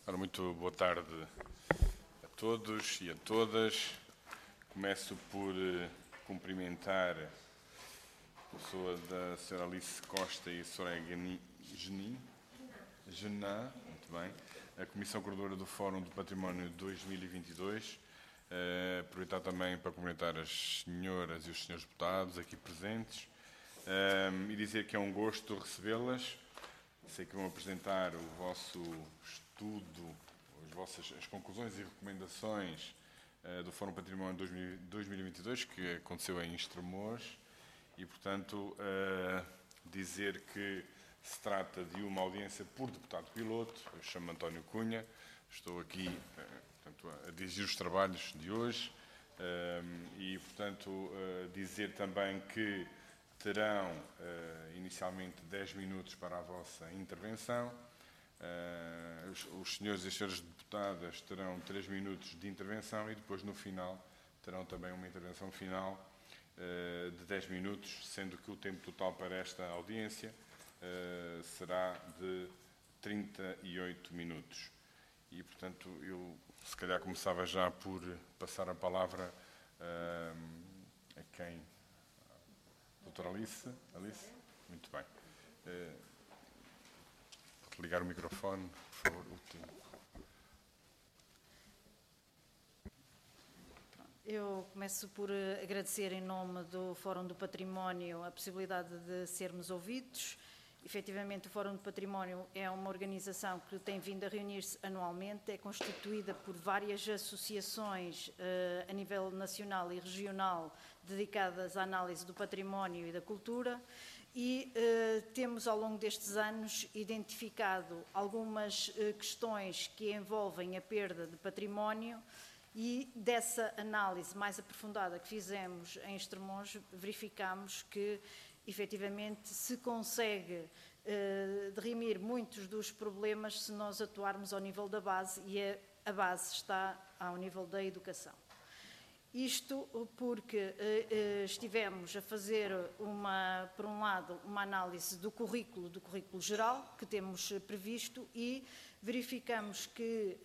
Ora, muito boa tarde a todos e a todas. Começo por cumprimentar a pessoa da Sra. Alice Costa e a Soraya Genin, muito bem, a Comissão Coordenadora do Fórum do Património 2022. Aproveitar também para cumprimentar as senhoras e os senhores deputados aqui presentes e dizer que é um gosto recebê-las. Sei que vão apresentar o vosso estudo, as conclusões e recomendações do Fórum Património 2022, que aconteceu em Estremoz, e, portanto, dizer que se trata de uma audiência por deputado piloto. Eu chamo-me António Cunha, estou aqui, portanto, a dirigir os trabalhos de hoje e, portanto, dizer também que terão inicialmente 10 minutos para a vossa intervenção. Os senhores e as senhoras deputadas terão 3 minutos de intervenção e depois, no final, terão também uma intervenção final de 10 minutos, sendo que o tempo total para esta audiência será de 38 minutos. E, portanto, eu se calhar começava já por passar a palavra a quem? Doutora Alice? Alice? Muito bem. Pode ligar o microfone, por favor, último. Eu começo por agradecer em nome do Fórum do Património a possibilidade de sermos ouvidos. Efetivamente, o Fórum do Património é uma organização que tem vindo a reunir-se anualmente, é constituída por várias associações a nível nacional e regional dedicadas à análise do património e da cultura e temos ao longo destes anos identificado algumas questões que envolvem a perda de património e dessa análise mais aprofundada que fizemos em Estremoz verificamos que efetivamente se consegue dirimir muitos dos problemas se nós atuarmos ao nível da base e a base está ao nível da educação. Isto porque estivemos a fazer, por um lado, uma análise do currículo geral que temos previsto e verificamos que,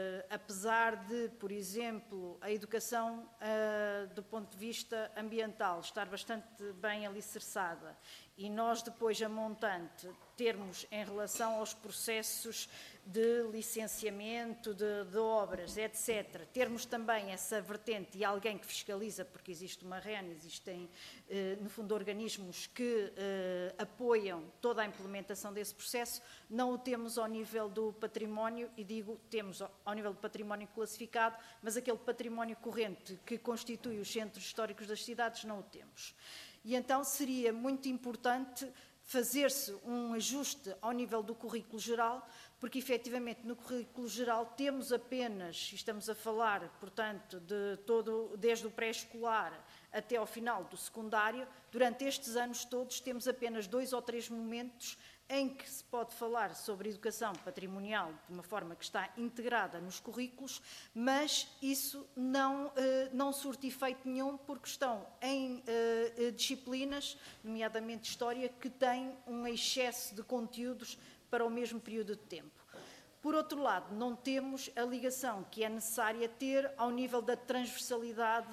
apesar de, por exemplo, a educação do ponto de vista ambiental estar bastante bem alicerçada e nós depois a montante termos em relação aos processos de licenciamento de obras, etc., termos também essa vertente e alguém que fiscaliza, porque existe uma REN, existem, no fundo, organismos que apoiam toda a implementação desse processo, não o temos ao nível do património, e digo, temos ao nível do património classificado, mas aquele património corrente que constitui os centros históricos das cidades não o temos. E então seria muito importante fazer-se um ajuste ao nível do currículo geral, porque efetivamente no currículo geral temos apenas, estamos a falar, portanto, de todo, desde o pré-escolar até ao final do secundário, durante estes anos todos temos apenas 2 ou 3 momentos em que se pode falar sobre educação patrimonial de uma forma que está integrada nos currículos, mas isso não surte efeito nenhum porque estão em disciplinas, nomeadamente História, que têm um excesso de conteúdos para o mesmo período de tempo. Por outro lado, não temos a ligação que é necessária ter ao nível da transversalidade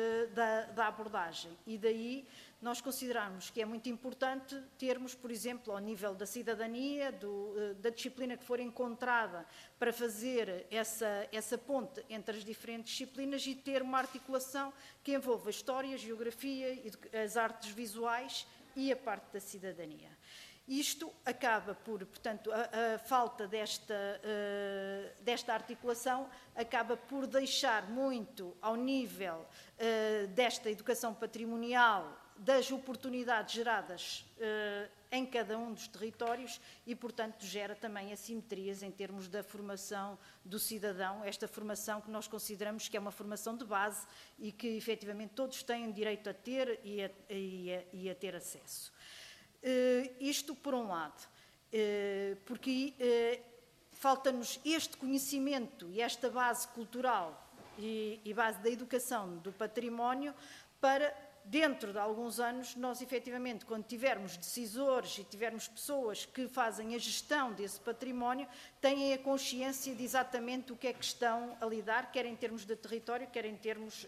da abordagem e daí nós consideramos que é muito importante termos, por exemplo, ao nível da cidadania, da disciplina que for encontrada para fazer essa ponte entre as diferentes disciplinas e ter uma articulação que envolva a história, a geografia, as artes visuais e a parte da cidadania. Isto acaba por, portanto, a falta desta articulação acaba por deixar muito ao nível desta educação patrimonial, das oportunidades geradas em cada um dos territórios e, portanto, gera também assimetrias em termos da formação do cidadão, esta formação que nós consideramos que é uma formação de base e que, efetivamente, todos têm direito a ter e a ter acesso. Isto por um lado, porque falta-nos este conhecimento e esta base cultural e base da educação do património para dentro de alguns anos, nós efetivamente, quando tivermos decisores e tivermos pessoas que fazem a gestão desse património, têm a consciência de exatamente o que é que estão a lidar, quer em termos de território, quer em termos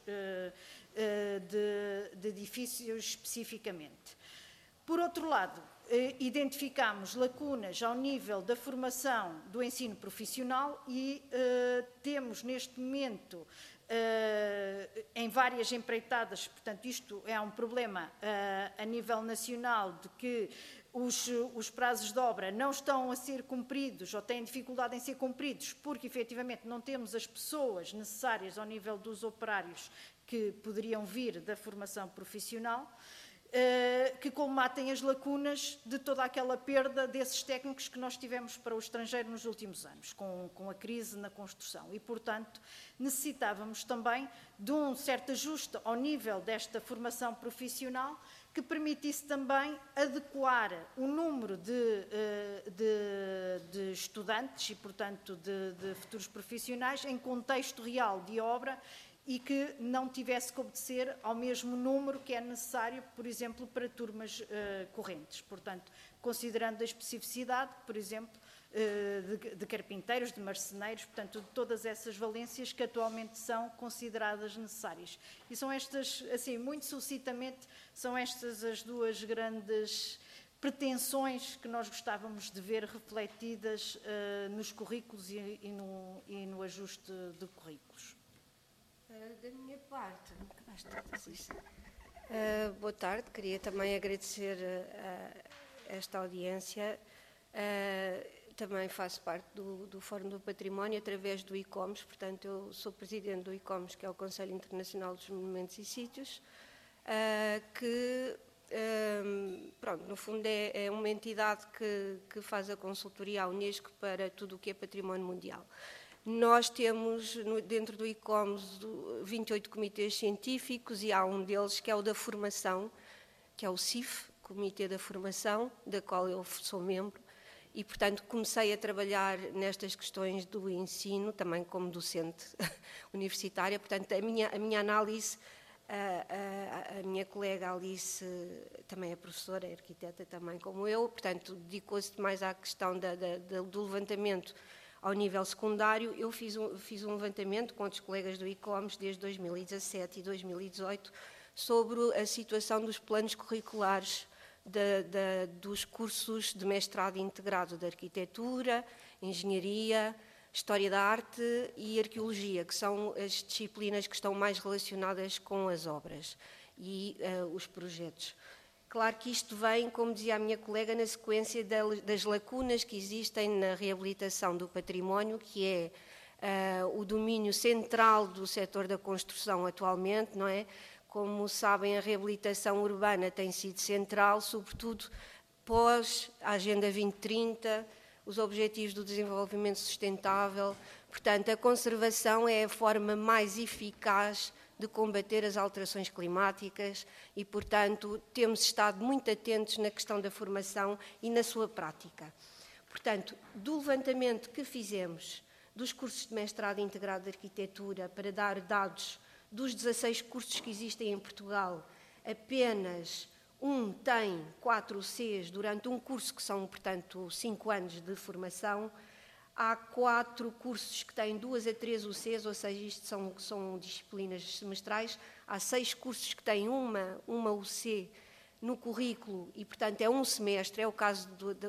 de edifícios especificamente. Por outro lado, identificamos lacunas ao nível da formação do ensino profissional e temos neste momento em várias empreitadas, portanto isto é um problema a nível nacional de que os prazos de obra não estão a ser cumpridos ou têm dificuldade em ser cumpridos porque efetivamente não temos as pessoas necessárias ao nível dos operários que poderiam vir da formação profissional, que colmatem as lacunas de toda aquela perda desses técnicos que nós tivemos para o estrangeiro nos últimos anos, com a crise na construção. E, portanto, necessitávamos também de um certo ajuste ao nível desta formação profissional que permitisse também adequar o número de estudantes e, portanto, de futuros profissionais em contexto real de obra e que não tivesse que obedecer ao mesmo número que é necessário, por exemplo, para turmas correntes. Portanto, considerando a especificidade, por exemplo, de carpinteiros, de marceneiros, portanto, de todas essas valências que atualmente são consideradas necessárias. E são estas, assim, muito sucintamente, são estas as duas grandes pretensões que nós gostávamos de ver refletidas nos currículos e no ajuste de currículos. Da minha parte, boa tarde, queria também agradecer esta audiência. Também faço parte do Fórum do Património através do ICOMOS, portanto eu sou presidente do ICOMOS, que é o Conselho Internacional dos Monumentos e Sítios, que pronto, no fundo é uma entidade que faz a consultoria à Unesco para tudo o que é património mundial. Nós temos dentro do ICOMOS 28 comitês científicos e há um deles que é o da formação, que é o CIF, Comitê da Formação, da qual eu sou membro, e portanto comecei a trabalhar nestas questões do ensino, também como docente universitária. Portanto, a minha análise, a minha colega Alice também é professora, é arquiteta também como eu, portanto dedicou-se mais à questão do levantamento ao nível secundário. Eu fiz um levantamento com outros colegas do ICOMOS desde 2017 e 2018 sobre a situação dos planos curriculares dos cursos de mestrado integrado de arquitetura, engenharia, história da arte e arqueologia, que são as disciplinas que estão mais relacionadas com as obras e os projetos. Claro que isto vem, como dizia a minha colega, na sequência das lacunas que existem na reabilitação do património, que é o domínio central do setor da construção atualmente, não é? Como sabem, a reabilitação urbana tem sido central, sobretudo pós a Agenda 2030, os Objetivos do Desenvolvimento Sustentável. Portanto, a conservação é a forma mais eficaz de combater as alterações climáticas e, portanto, temos estado muito atentos na questão da formação e na sua prática. Portanto, do levantamento que fizemos dos cursos de mestrado integrado de arquitetura para dar dados dos 16 cursos que existem em Portugal, apenas um tem 4 Cs durante um curso que são, portanto, 5 anos de formação. Há 4 cursos que têm 2 a 3 UCs, ou seja, isto são disciplinas semestrais. Há 6 cursos que têm uma UC no currículo e, portanto, é um semestre. É o caso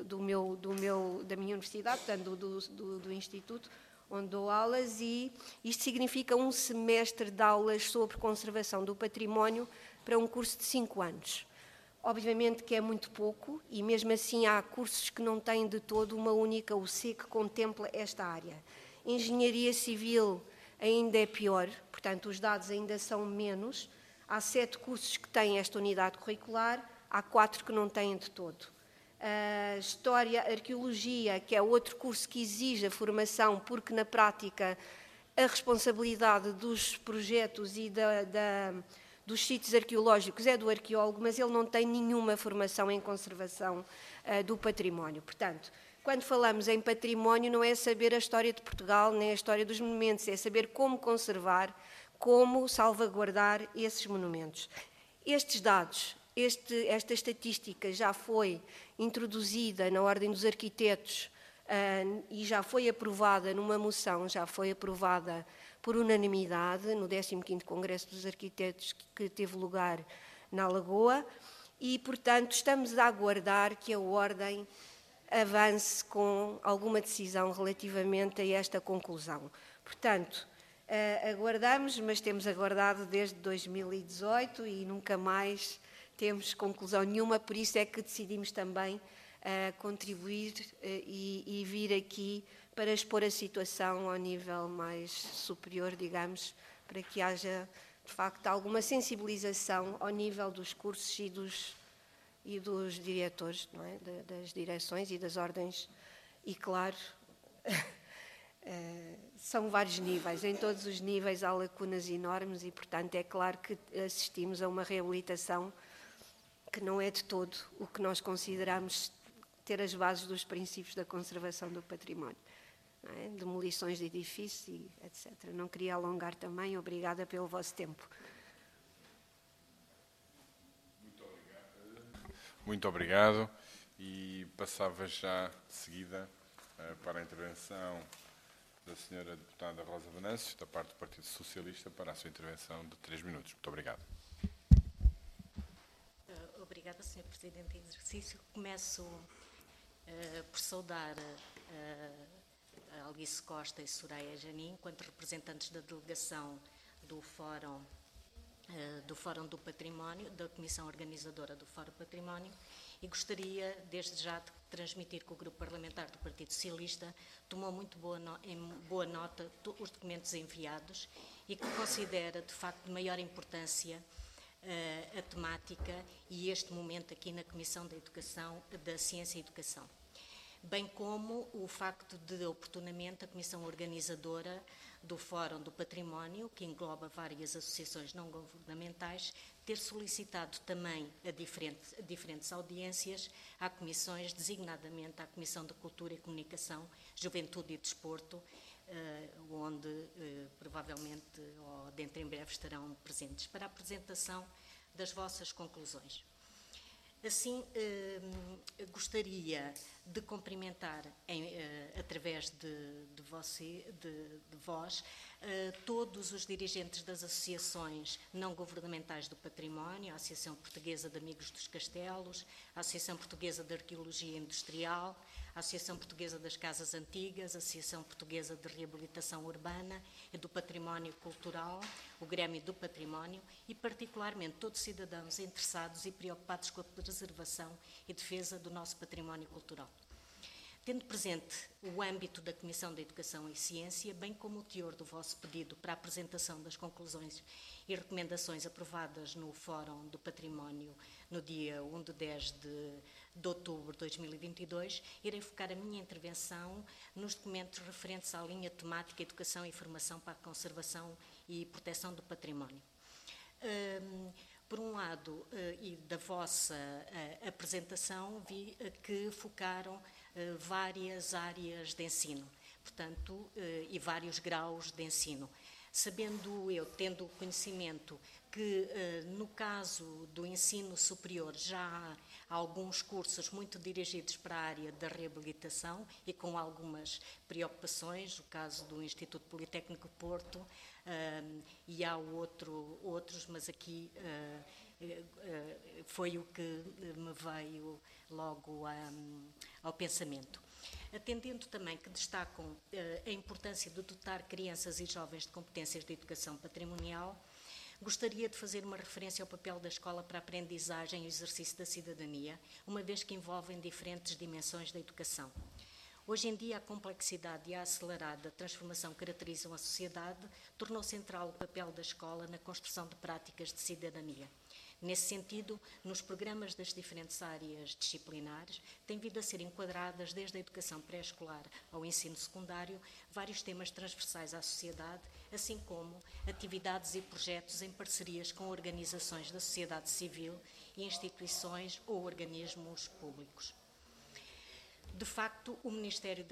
da minha universidade, portanto, do Instituto, onde dou aulas, e isto significa um semestre de aulas sobre conservação do património para um curso de 5 anos. Obviamente que é muito pouco e, mesmo assim, há cursos que não têm de todo uma única UC que contempla esta área. Engenharia civil ainda é pior, portanto, os dados ainda são menos. Há 7 cursos que têm esta unidade curricular, há 4 que não têm de todo. História, arqueologia, que é outro curso que exige a formação, porque, na prática, a responsabilidade dos projetos e dos sítios arqueológicos é do arqueólogo, mas ele não tem nenhuma formação em conservação do património. Portanto, quando falamos em património, não é saber a história de Portugal, nem a história dos monumentos, é saber como conservar, como salvaguardar esses monumentos. Estes dados, esta estatística já foi introduzida na Ordem dos Arquitetos e já foi aprovada numa moção, já foi aprovada por unanimidade no 15º Congresso dos Arquitetos que teve lugar na Lagoa e, portanto, estamos a aguardar que a Ordem avance com alguma decisão relativamente a esta conclusão. Portanto, aguardamos, mas temos aguardado desde 2018 e nunca mais temos conclusão nenhuma, por isso é que decidimos também contribuir e vir aqui para expor a situação ao nível mais superior, digamos, para que haja, de facto, alguma sensibilização ao nível dos cursos e dos diretores, não é? Das direções e das ordens. E, claro, são vários níveis, em todos os níveis há lacunas enormes e, portanto, é claro que assistimos a uma reabilitação que não é de todo o que nós consideramos ter as bases dos princípios da conservação do património. Não é? Demolições de edifícios e etc. Não queria alongar também, obrigada pelo vosso tempo. Muito obrigado. E passava já de seguida para a intervenção da senhora deputada Rosa Venâncio, da parte do Partido Socialista, para a sua intervenção de 3 minutos. Muito obrigado. Obrigada, Sr. Presidente em exercício. Começo por saudar a Alice Costa e Soraya Janin, enquanto representantes da delegação do Fórum do Património, da Comissão Organizadora do Fórum Património, e gostaria, desde já, de transmitir que o Grupo Parlamentar do Partido Socialista tomou muito em boa nota os documentos enviados e que considera, de facto, de maior importância a temática e este momento aqui na Comissão da Educação, da Ciência e Educação. Bem como o facto de, oportunamente, a Comissão Organizadora do Fórum do Património, que engloba várias associações não governamentais, ter solicitado também a diferentes audiências a comissões, designadamente à Comissão de Cultura e Comunicação, Juventude e Desporto, onde provavelmente, ou dentro em breve, estarão presentes para a apresentação das vossas conclusões. Assim, gostaria de cumprimentar, através de vós, todos os dirigentes das associações não governamentais do património, a Associação Portuguesa de Amigos dos Castelos, a Associação Portuguesa de Arqueologia Industrial, a Associação Portuguesa das Casas Antigas, a Associação Portuguesa de Reabilitação Urbana e do Património Cultural, o Grêmio do Património e, particularmente, todos os cidadãos interessados e preocupados com a preservação e defesa do nosso património cultural. Tendo presente o âmbito da Comissão da Educação e Ciência, bem como o teor do vosso pedido para a apresentação das conclusões e recomendações aprovadas no Fórum do Património no dia 1 de 10 de outubro de 2022, irei focar a minha intervenção nos documentos referentes à linha temática Educação e Formação para a Conservação e Proteção do Património. Por um lado, e da vossa apresentação, vi que focaram várias áreas de ensino, portanto, e vários graus de ensino. Sabendo eu, tendo conhecimento, que no caso do ensino superior já há alguns cursos muito dirigidos para a área da reabilitação e com algumas preocupações, o caso do Instituto Politécnico de Porto, e há outros, mas aqui foi o que me veio logo ao pensamento. Atendendo também que destacam a importância de dotar crianças e jovens de competências de educação patrimonial, gostaria de fazer uma referência ao papel da escola para a aprendizagem e o exercício da cidadania, uma vez que envolvem diferentes dimensões da educação. Hoje em dia, a complexidade e a acelerada transformação que caracterizam a sociedade tornou central o papel da escola na construção de práticas de cidadania. Nesse sentido, nos programas das diferentes áreas disciplinares, têm vindo a ser enquadradas, desde a educação pré-escolar ao ensino secundário, vários temas transversais à sociedade, assim como atividades e projetos em parcerias com organizações da sociedade civil e instituições ou organismos públicos. De facto, o Ministério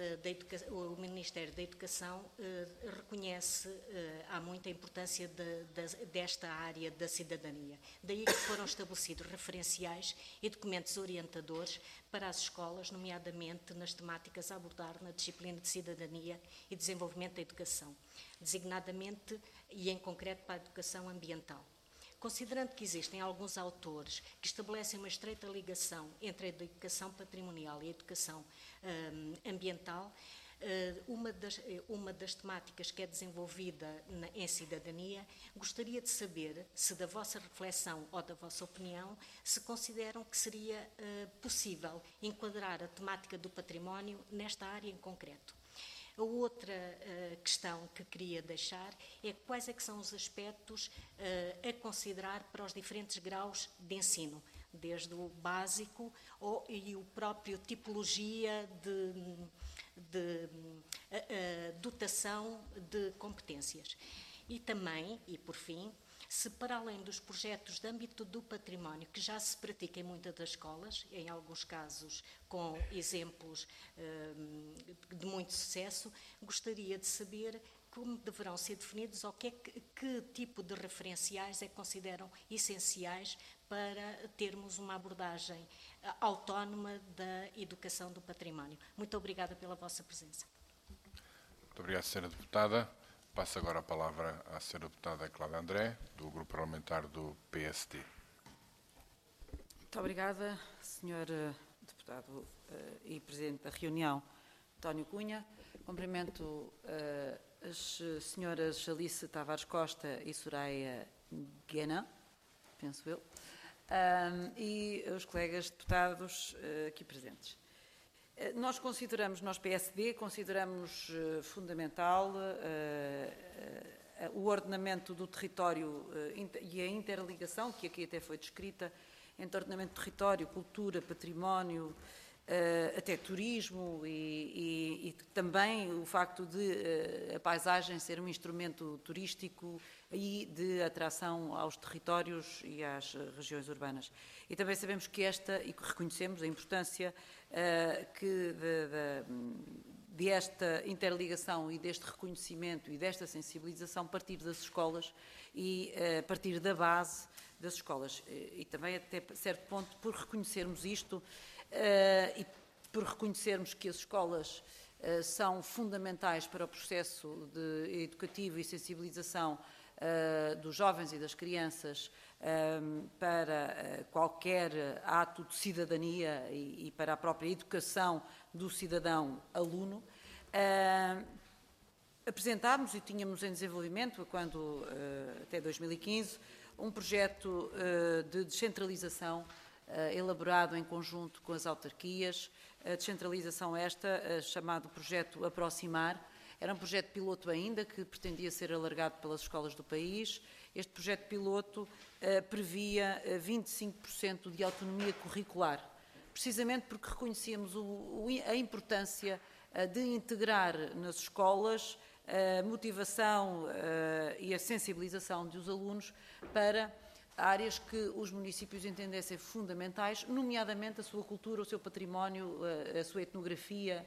da Educação reconhece há muito a importância desta área da cidadania. Daí que foram estabelecidos referenciais e documentos orientadores para as escolas, nomeadamente nas temáticas a abordar na disciplina de cidadania e desenvolvimento da educação, designadamente e em concreto para a educação ambiental. Considerando que existem alguns autores que estabelecem uma estreita ligação entre a educação patrimonial e a educação ambiental, uma das temáticas que é desenvolvida em cidadania, gostaria de saber se da vossa reflexão ou da vossa opinião, se consideram que seria possível enquadrar a temática do património nesta área em concreto. A outra questão que queria deixar é quais é que são os aspectos a considerar para os diferentes graus de ensino, desde o básico e o próprio tipologia de dotação de competências. E também, e por fim, se para além dos projetos de âmbito do património que já se pratica em muitas das escolas, em alguns casos com exemplos de muito sucesso, gostaria de saber como deverão ser definidos ou que tipo de referenciais é que consideram essenciais para termos uma abordagem autónoma da educação do património. Muito obrigada pela vossa presença. Muito obrigado, Sra. Deputada. Passo agora a palavra à Sra. Deputada Cláudia André, do Grupo Parlamentar do PSD. Muito obrigada, Sr. Deputado e Presidente da reunião, António Cunha. Cumprimento as Sras. Alice Tavares Costa e Soraya Guena, penso eu, e os colegas deputados aqui presentes. Nós PSD, consideramos fundamental o ordenamento do território e a interligação, que aqui até foi descrita, entre ordenamento do território, cultura, património, até turismo e também o facto de a paisagem ser um instrumento turístico e de atração aos territórios e às regiões urbanas. E também sabemos que e reconhecemos a importância desta interligação e deste reconhecimento e desta sensibilização partir das escolas e a partir da base das escolas. E também até certo ponto por reconhecermos isto e por reconhecermos que as escolas são fundamentais para o processo educativo e sensibilização dos jovens e das crianças para qualquer ato de cidadania e para a própria educação do cidadão-aluno. Apresentámos e tínhamos em desenvolvimento, até 2015, um projeto de descentralização elaborado em conjunto com as autarquias, a descentralização chamado projeto Aproximar. Era um projeto piloto ainda, que pretendia ser alargado pelas escolas do país. Este projeto piloto previa 25% de autonomia curricular, precisamente porque reconhecíamos a importância de integrar nas escolas a motivação e a sensibilização dos alunos para áreas que os municípios entendessem fundamentais, nomeadamente a sua cultura, o seu património, a sua etnografia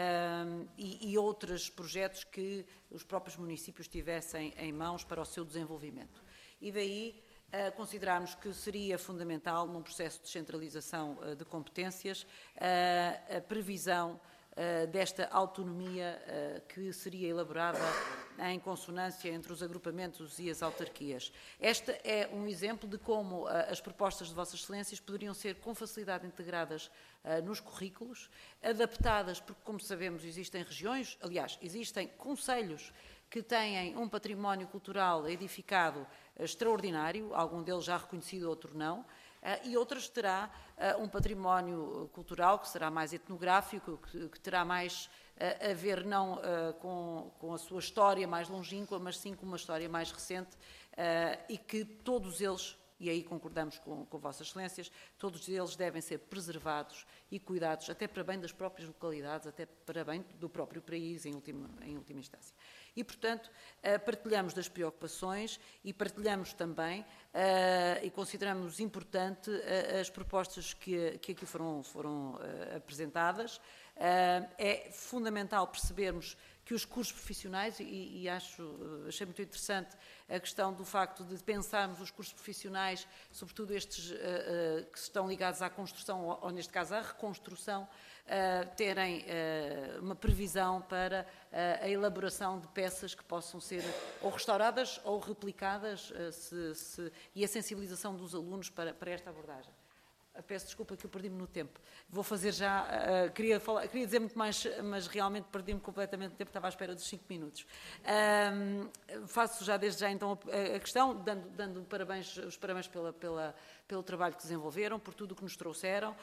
e outros projetos que os próprios municípios tivessem em mãos para o seu desenvolvimento. E daí considerarmos que seria fundamental, num processo de descentralização de competências, a previsão desta autonomia que seria elaborada em consonância entre os agrupamentos e as autarquias. Este é um exemplo de como as propostas de Vossas Excelências poderiam ser com facilidade integradas nos currículos, adaptadas, porque, como sabemos, existem regiões, aliás, existem concelhos que têm um património cultural edificado extraordinário, algum deles já reconhecido, outro não, e outras terá um património cultural que será mais etnográfico, que terá mais a ver não com a sua história mais longínqua, mas sim com uma história mais recente e que todos eles, e aí concordamos com Vossas Excelências, todos eles devem ser preservados e cuidados, até para bem das próprias localidades, até para bem do próprio país, em última instância. E, portanto, partilhamos das preocupações e partilhamos também e consideramos importante as propostas que aqui foram apresentadas. É fundamental percebermos que os cursos profissionais, e achei muito interessante a questão do facto de pensarmos os cursos profissionais, sobretudo estes que estão ligados à construção, ou neste caso à reconstrução, terem uma previsão para a elaboração de peças que possam ser ou restauradas ou replicadas e a sensibilização dos alunos para esta abordagem. Peço desculpa que eu perdi-me no tempo. Vou fazer já... queria dizer muito mais, mas realmente perdi-me completamente no tempo, estava à espera dos 5 minutos. Faço já desde já então a questão, dando os parabéns pelo trabalho que desenvolveram, por tudo o que nos trouxeram.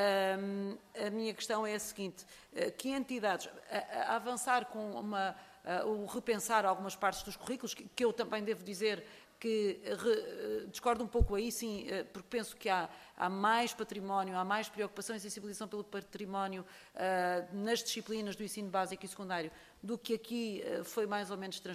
A minha questão é a seguinte, que entidades, a avançar com o repensar algumas partes dos currículos, que eu também devo dizer que discordo um pouco aí, sim, porque penso que há mais património, há mais preocupação e sensibilização pelo património nas disciplinas do ensino básico e secundário do que aqui foi mais ou menos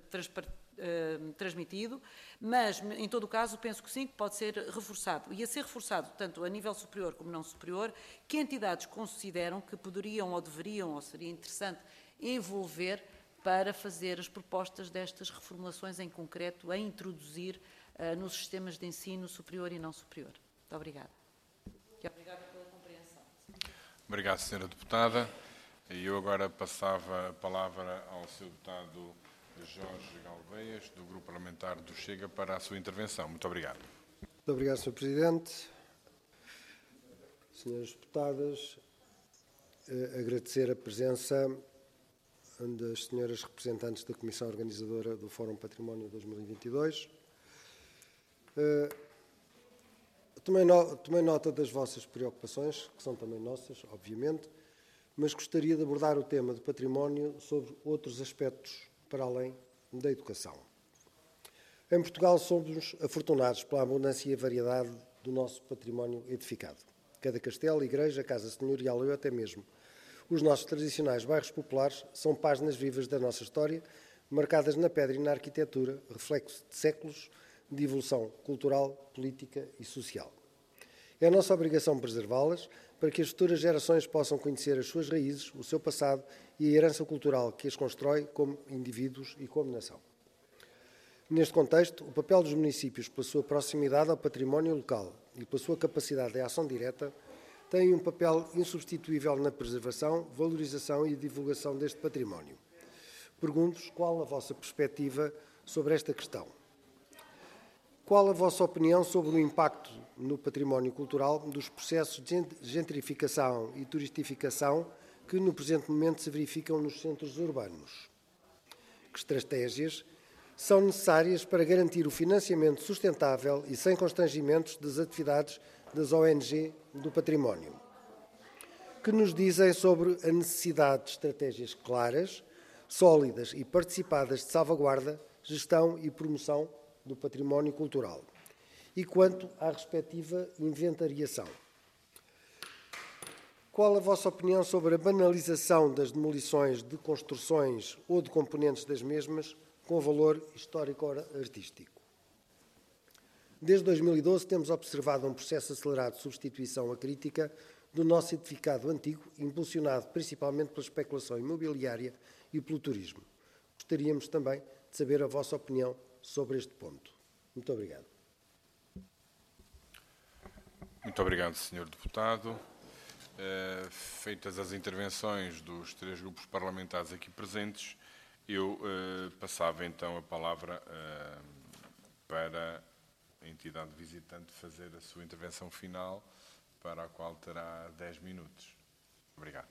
transmitido, mas, em todo o caso, penso que sim, que pode ser reforçado. E a ser reforçado, tanto a nível superior como não superior, que entidades consideram que poderiam ou deveriam, ou seria interessante, envolver para fazer as propostas destas reformulações em concreto a introduzir nos sistemas de ensino superior e não superior. Muito obrigada. E obrigada pela compreensão. Obrigado, Sra. Deputada. E eu agora passava a palavra ao Sr. Deputado Jorge Galveias, do Grupo Parlamentar do Chega, para a sua intervenção. Muito obrigado. Muito obrigado, Sr. Presidente. Senhoras Deputadas, agradecer a presença das senhoras representantes da Comissão Organizadora do Fórum Património 2022. Tomei nota das vossas preocupações, que são também nossas, obviamente, mas gostaria de abordar o tema do património sobre outros aspectos para além da educação. Em Portugal somos afortunados pela abundância e a variedade do nosso património edificado. Cada castelo, igreja, casa senhorial ou até mesmo os nossos tradicionais bairros populares são páginas vivas da nossa história, marcadas na pedra e na arquitetura, reflexo de séculos de evolução cultural, política e social. É a nossa obrigação preservá-las para que as futuras gerações possam conhecer as suas raízes, o seu passado e a herança cultural que as constrói como indivíduos e como nação. Neste contexto, o papel dos municípios, pela sua proximidade ao património local e pela sua capacidade de ação direta, tem um papel insubstituível na preservação, valorização e divulgação deste património. Pergunto-vos qual a vossa perspectiva sobre esta questão. Qual a vossa opinião sobre o impacto no património cultural dos processos de gentrificação e turistificação que no presente momento se verificam nos centros urbanos? Que estratégias são necessárias para garantir o financiamento sustentável e sem constrangimentos das atividades das ONG do património? Que nos dizem sobre a necessidade de estratégias claras, sólidas e participadas de salvaguarda, gestão e promoção do património cultural? E quanto à respectiva inventariação? Qual a vossa opinião sobre a banalização das demolições de construções ou de componentes das mesmas com valor histórico-artístico? Desde 2012 temos observado um processo acelerado de substituição acrítica do nosso edificado antigo, impulsionado principalmente pela especulação imobiliária e pelo turismo. Gostaríamos também de saber a vossa opinião sobre este ponto. Muito obrigado. Muito obrigado, Sr. Deputado. Feitas as intervenções dos 3 grupos parlamentares aqui presentes, eu passava então a palavra para a entidade visitante fazer a sua intervenção final, para a qual terá 10 minutos. Obrigado.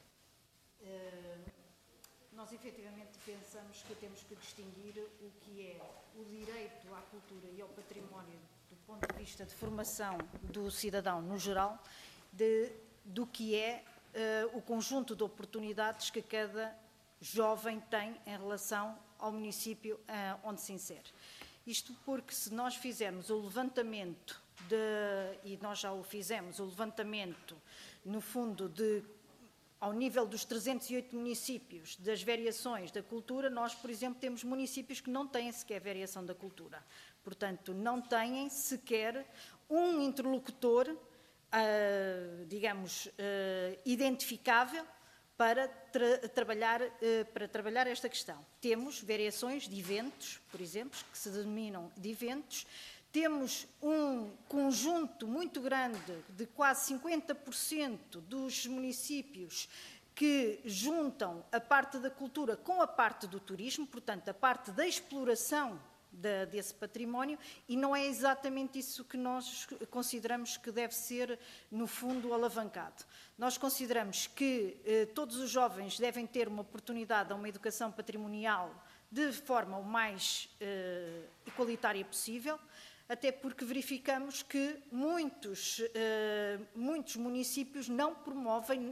Nós, efetivamente, pensamos que temos que distinguir o que é o direito à cultura e ao património do ponto de vista de formação do cidadão no geral, do que é o conjunto de oportunidades que cada jovem tem em relação ao município onde se insere. Isto porque, se nós fizermos o levantamento e nós já o fizemos, o levantamento, no fundo, ao nível dos 308 municípios, das variações da cultura, nós, por exemplo, temos municípios que não têm sequer variação da cultura. Portanto, não têm sequer um interlocutor, digamos, identificável para trabalhar esta questão. Temos variações de eventos, por exemplo, que se denominam de eventos. Temos um conjunto muito grande de quase 50% dos municípios que juntam a parte da cultura com a parte do turismo, portanto, a parte da exploração desse património, e não é exatamente isso que nós consideramos que deve ser, no fundo, alavancado. Nós consideramos que todos os jovens devem ter uma oportunidade a uma educação patrimonial de forma o mais igualitária possível, até porque verificamos que muitos municípios não promovem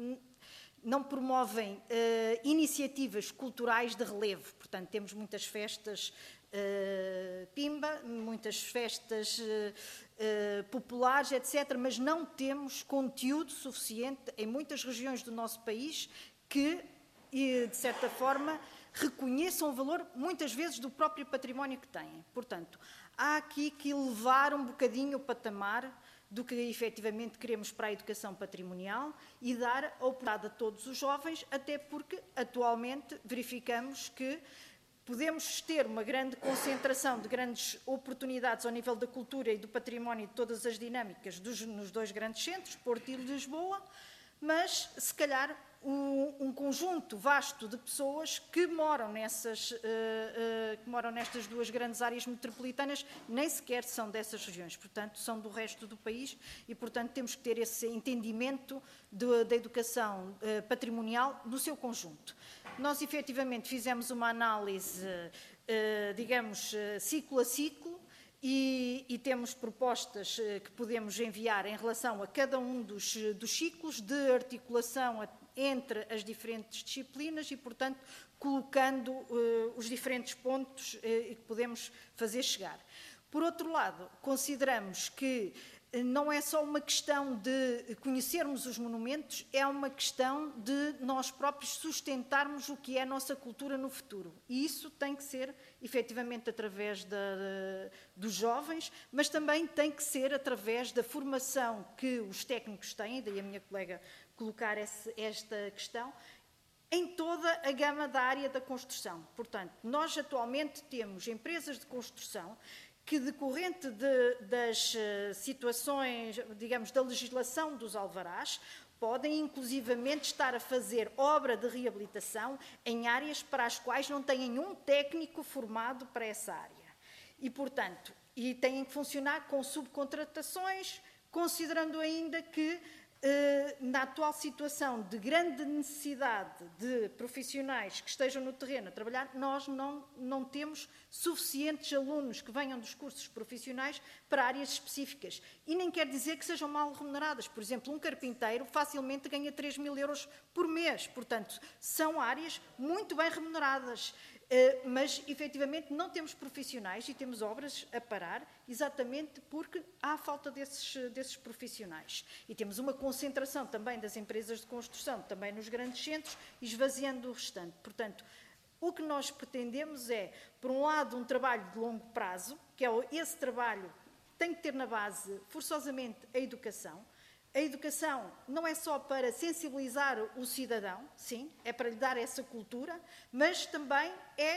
iniciativas culturais de relevo. Portanto, temos muitas festas pimba, muitas festas populares, etc., mas não temos conteúdo suficiente em muitas regiões do nosso país que, de certa forma, reconheçam o valor, muitas vezes, do próprio património que têm. Portanto, há aqui que elevar um bocadinho o patamar do que efetivamente queremos para a educação patrimonial e dar a oportunidade a todos os jovens, até porque atualmente verificamos que podemos ter uma grande concentração de grandes oportunidades ao nível da cultura e do património e de todas as dinâmicas nos dois grandes centros, Porto e Lisboa, mas se calhar um conjunto vasto de pessoas que moram nestas duas grandes áreas metropolitanas nem sequer são dessas regiões, portanto são do resto do país e portanto temos que ter esse entendimento da educação patrimonial no seu conjunto. Nós efetivamente fizemos uma análise, digamos, ciclo a ciclo, e temos propostas que podemos enviar em relação a cada um dos ciclos de articulação entre as diferentes disciplinas e, portanto, colocando os diferentes pontos que podemos fazer chegar. Por outro lado, consideramos que não é só uma questão de conhecermos os monumentos, é uma questão de nós próprios sustentarmos o que é a nossa cultura no futuro. E isso tem que ser, efetivamente, através dos jovens, mas também tem que ser através da formação que os técnicos têm, daí a minha colega colocar esta questão, em toda a gama da área da construção. Portanto, nós atualmente temos empresas de construção que, decorrente das situações, digamos, da legislação dos alvarás, podem inclusivamente estar a fazer obra de reabilitação em áreas para as quais não têm um técnico formado para essa área. E, portanto, têm que funcionar com subcontratações, considerando ainda que na atual situação de grande necessidade de profissionais que estejam no terreno a trabalhar, nós não temos suficientes alunos que venham dos cursos profissionais para áreas específicas. E nem quer dizer que sejam mal remuneradas. Por exemplo, um carpinteiro facilmente ganha 3.000 euros por mês. Portanto, são áreas muito bem remuneradas. Mas, efetivamente, não temos profissionais e temos obras a parar exatamente porque há falta desses profissionais. E temos uma concentração também das empresas de construção, também nos grandes centros, esvaziando o restante. Portanto, o que nós pretendemos é, por um lado, um trabalho de longo prazo, que é esse trabalho tem que ter na base, forçosamente, a educação. A educação não é só para sensibilizar o cidadão, sim, é para lhe dar essa cultura, mas também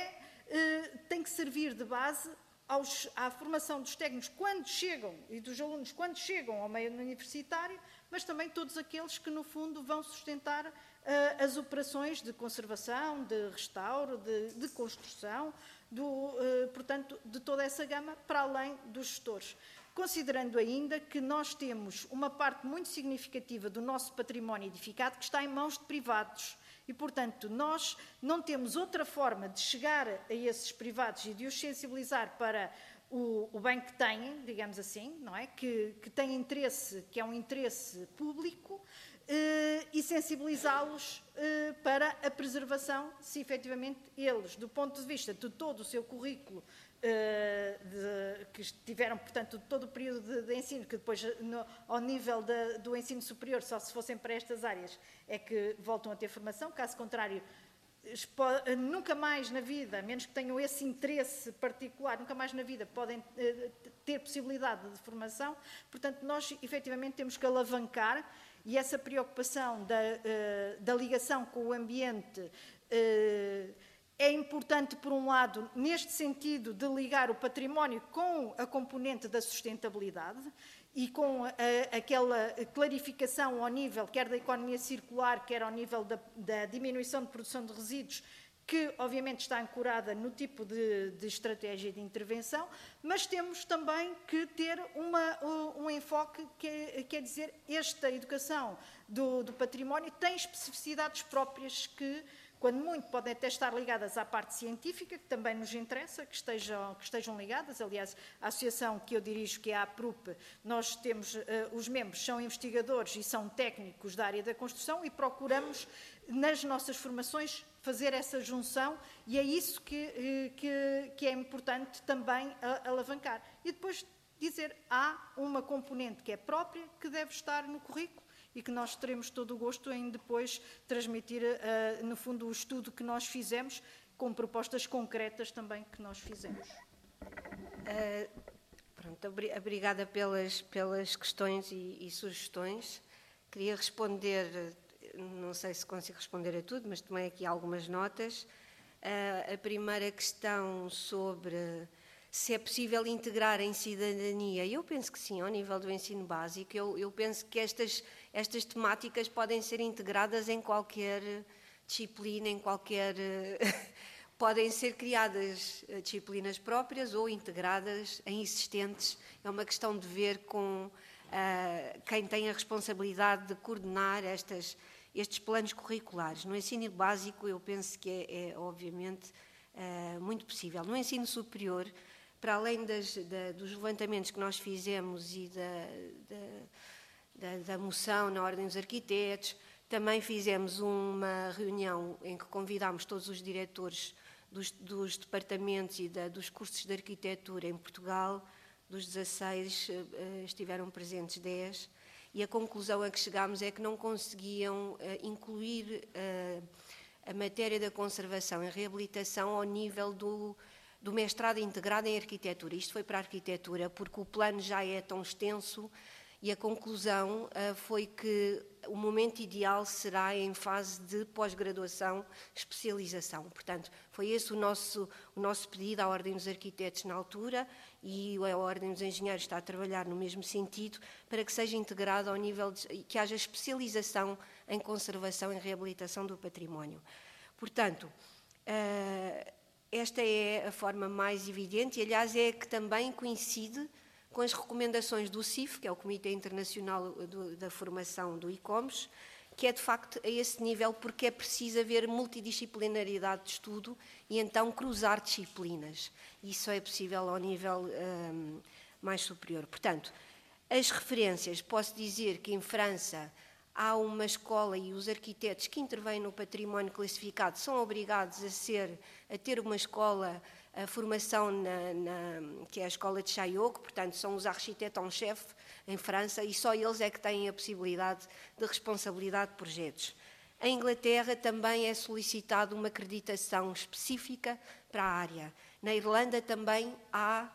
tem que servir de base à formação dos técnicos quando chegam, e dos alunos quando chegam ao meio universitário, mas também todos aqueles que, no fundo, vão sustentar as operações de conservação, de restauro, de construção, portanto, de toda essa gama, para além dos gestores. Considerando ainda que nós temos uma parte muito significativa do nosso património edificado que está em mãos de privados e, portanto, nós não temos outra forma de chegar a esses privados e de os sensibilizar para o bem que têm, digamos assim, não é? Que têm interesse, que é um interesse público, e sensibilizá-los para a preservação, se efetivamente eles, do ponto de vista de todo o seu currículo, que tiveram, portanto, todo o período de ensino, que depois, ao nível do ensino superior, só se fossem para estas áreas, é que voltam a ter formação, caso contrário, nunca mais na vida, a menos que tenham esse interesse particular, nunca mais na vida podem ter possibilidade de formação. Portanto, nós efetivamente temos que alavancar, e essa preocupação da ligação com o ambiente é importante, por um lado, neste sentido de ligar o património com a componente da sustentabilidade e com aquela clarificação ao nível, quer da economia circular, quer ao nível da diminuição de produção de resíduos, que obviamente está ancorada no tipo de estratégia de intervenção, mas temos também que ter um enfoque que quer dizer, esta educação do património tem especificidades próprias que, quando muito, podem até estar ligadas à parte científica, que também nos interessa, que estejam ligadas. Aliás, a associação que eu dirijo, que é a APRUP, nós temos, os membros são investigadores e são técnicos da área da construção e procuramos, nas nossas formações, fazer essa junção, e é isso que é importante também alavancar. E depois dizer, há uma componente que é própria, que deve estar no currículo, e que nós teremos todo o gosto em depois transmitir, no fundo, o estudo que nós fizemos, com propostas concretas também que nós fizemos. Pronto, obrigada pelas questões e sugestões. Queria responder, não sei se consigo responder a tudo, mas tomei aqui algumas notas. A primeira questão sobre se é possível integrar em cidadania. Eu penso que sim, ao nível do ensino básico. Eu penso que estas temáticas podem ser integradas em qualquer disciplina, podem ser criadas disciplinas próprias ou integradas em existentes. É uma questão de ver com quem tem a responsabilidade de coordenar estes planos curriculares. No ensino básico, eu penso que é obviamente, muito possível. No ensino superior, para além dos levantamentos que nós fizemos e da moção na Ordem dos Arquitetos, também fizemos uma reunião em que convidámos todos os diretores dos departamentos e dos cursos de arquitetura em Portugal. Dos 16 estiveram presentes 10, e a conclusão a que chegámos é que não conseguiam incluir a matéria da conservação e reabilitação ao nível do mestrado integrado em arquitetura. Isto foi para a arquitetura, porque o plano já é tão extenso, e a conclusão foi que o momento ideal será em fase de pós-graduação, especialização. Portanto, foi esse o nosso pedido à Ordem dos Arquitetos na altura, e a Ordem dos Engenheiros está a trabalhar no mesmo sentido, para que seja integrado ao nível que haja especialização em conservação e reabilitação do património. Portanto, esta é a forma mais evidente, e aliás é que também coincide com as recomendações do CIF, que é o Comitê Internacional da Formação do ICOMES, que é de facto a esse nível, porque é preciso haver multidisciplinaridade de estudo e então cruzar disciplinas. Isso é possível ao nível mais superior. Portanto, as referências, posso dizer que em França há uma escola, e os arquitetos que intervêm no património classificado são obrigados a ter uma escola, a formação que é a escola de Chaillot, portanto são os arquitetos en chef em França, e só eles é que têm a possibilidade de responsabilidade de projetos. Em Inglaterra também é solicitado uma acreditação específica para a área. Na Irlanda também há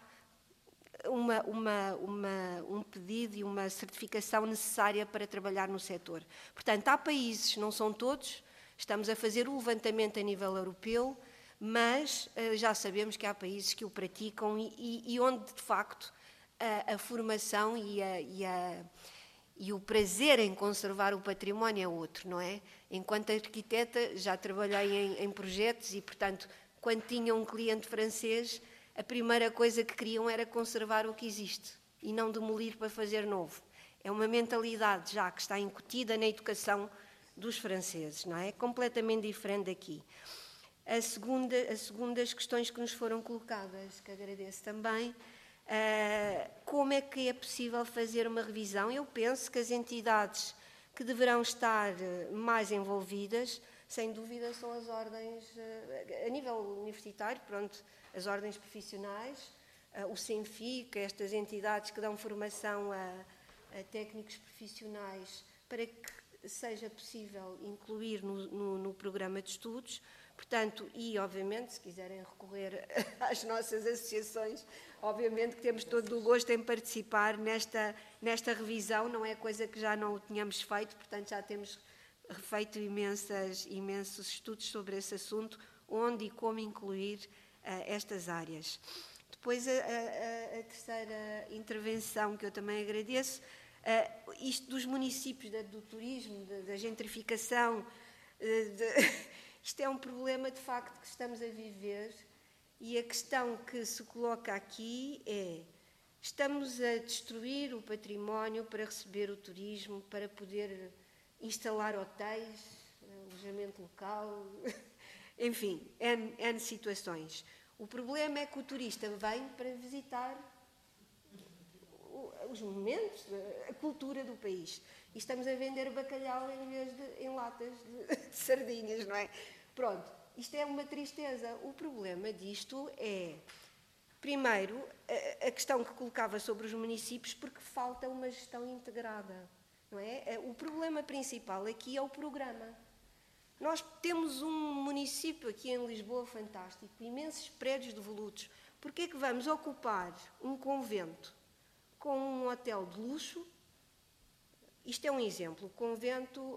um pedido e uma certificação necessária para trabalhar no setor. Portanto, há países, não são todos, estamos a fazer o levantamento a nível europeu, mas já sabemos que há países que o praticam e onde, de facto, a formação e o prazer em conservar o património é outro, não é? Enquanto arquiteta, já trabalhei em projetos e, portanto, quando tinha um cliente francês, a primeira coisa que queriam era conservar o que existe e não demolir para fazer novo. É uma mentalidade já que está incutida na educação dos franceses, não é? Completamente diferente daqui. A segunda, as questões que nos foram colocadas, que agradeço também, como é que é possível fazer uma revisão? Eu penso que as entidades que deverão estar mais envolvidas, sem dúvida, são as ordens, a nível universitário, pronto, as ordens profissionais, o CENFIC, estas entidades que dão formação a técnicos profissionais, para que seja possível incluir no programa de estudos. Portanto, e obviamente, se quiserem recorrer às nossas associações, obviamente que temos todo o gosto em participar nesta revisão, não é coisa que já não o tínhamos feito, portanto já temos feito imensos estudos sobre esse assunto, onde e como incluir estas áreas. Depois a terceira intervenção, que eu também agradeço, isto dos municípios, do turismo, da gentrificação, isto é um problema de facto que estamos a viver, e a questão que se coloca aqui é: estamos a destruir o património para receber o turismo, para poder instalar hotéis, alojamento local, enfim, N situações. O problema é que o turista vem para visitar os monumentos, a cultura do país. E estamos a vender bacalhau em vez de em latas de sardinhas, não é? Pronto, isto é uma tristeza. O problema disto é, primeiro, a questão que colocava sobre os municípios, porque falta uma gestão integrada, não é? O problema principal aqui é o programa. Nós temos um município aqui em Lisboa fantástico, imensos prédios devolutos. Porquê é que vamos ocupar um convento com um hotel de luxo? Isto é um exemplo. O convento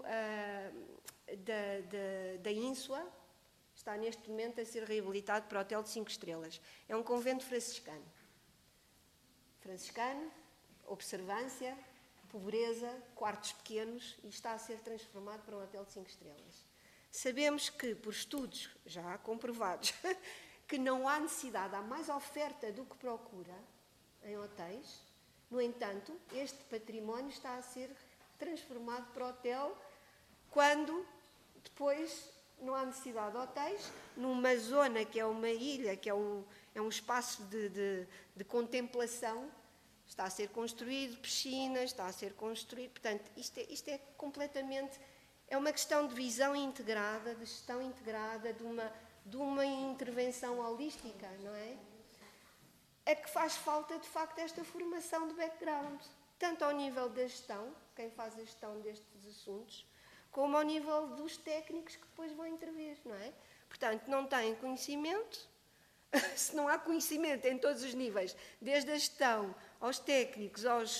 da Ínsula está neste momento a ser reabilitado para hotel de 5 estrelas. É um convento franciscano. Franciscano, observância, pobreza, quartos pequenos, e está a ser transformado para um hotel de 5 estrelas. Sabemos que, por estudos já comprovados, que não há necessidade, há mais oferta do que procura em hotéis. No entanto, este património está a ser transformado para hotel, quando depois não há necessidade de hotéis, numa zona que é uma ilha, que é um espaço de contemplação, está a ser construído piscinas, está a ser construído. Portanto, isto é completamente... É uma questão de visão integrada, de gestão integrada, de uma intervenção holística, não é? É que faz falta, de facto, esta formação de background, tanto ao nível da gestão, quem faz a gestão destes assuntos, como ao nível dos técnicos que depois vão intervir, não é? Portanto, não têm conhecimento. Se não há conhecimento em todos os níveis, desde a gestão, aos técnicos,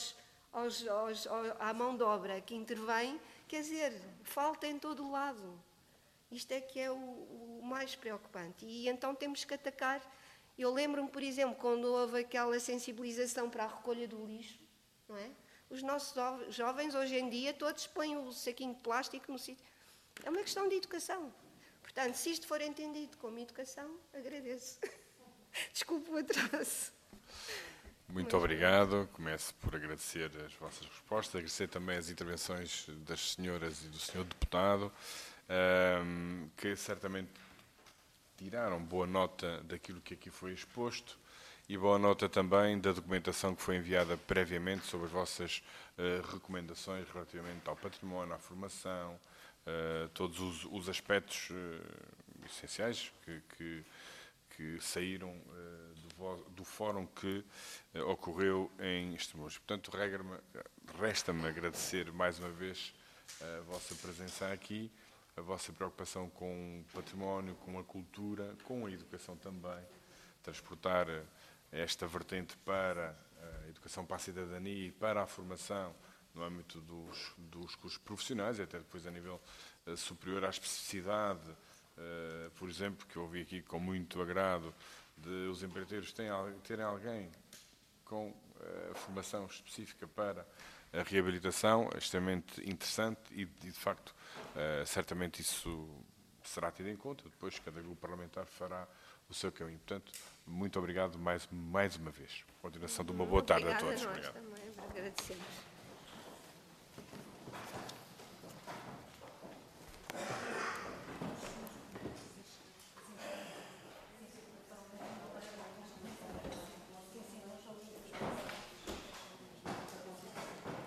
à mão de obra que intervém, quer dizer, falta em todo o lado. Isto é que é o mais preocupante. E então temos que atacar. Eu lembro-me, por exemplo, quando houve aquela sensibilização para a recolha do lixo, não é? Os nossos jovens, hoje em dia, todos põem o saquinho de plástico no sítio. É uma questão de educação. Portanto, se isto for entendido como educação, agradeço. Desculpe o atraso. Muito obrigado. Começo por agradecer as vossas respostas, agradecer também as intervenções das senhoras e do senhor deputado, que certamente tiraram boa nota daquilo que aqui foi exposto e boa nota também da documentação que foi enviada previamente sobre as vossas recomendações relativamente ao património, à formação, todos os aspectos essenciais que saíram do fórum que ocorreu em Estremoz. Portanto, resta-me agradecer mais uma vez a vossa presença aqui, a vossa preocupação com o património, com a cultura, com a educação também, transportar esta vertente para a educação para a cidadania e para a formação no âmbito dos cursos profissionais e até depois a nível superior à especificidade, por exemplo, que eu ouvi aqui com muito agrado, de os empreiteiros terem alguém com formação específica para a reabilitação, é extremamente interessante e de facto, certamente isso será tido em conta, depois cada grupo parlamentar fará o seu caminho. Portanto, muito obrigado mais uma vez. Continuação de uma boa tarde a todos. Obrigada, nós também agradecemos.